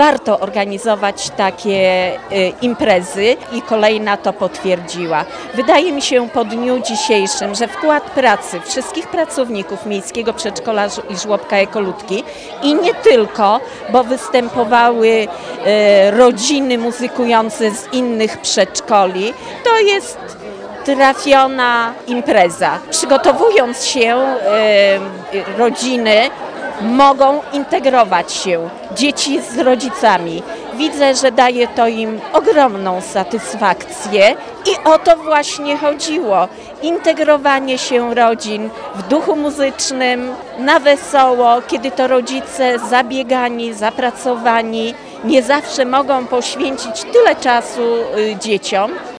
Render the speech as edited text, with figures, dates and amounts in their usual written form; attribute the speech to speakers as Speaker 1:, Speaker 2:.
Speaker 1: warto organizować takie imprezy i kolejna to potwierdziła. Wydaje mi się po dniu dzisiejszym, że wkład pracy wszystkich pracowników Miejskiego Przedszkola i Żłobka Ekoludki i nie tylko, bo występowały rodziny muzykujące z innych przedszkoli, to jest trafiona impreza. Przygotowując się, rodziny mogą integrować się, dzieci z rodzicami. Widzę, że daje to im ogromną satysfakcję i o to właśnie chodziło. Integrowanie się rodzin w duchu muzycznym, na wesoło, kiedy to rodzice zabiegani, zapracowani, nie zawsze mogą poświęcić tyle czasu dzieciom.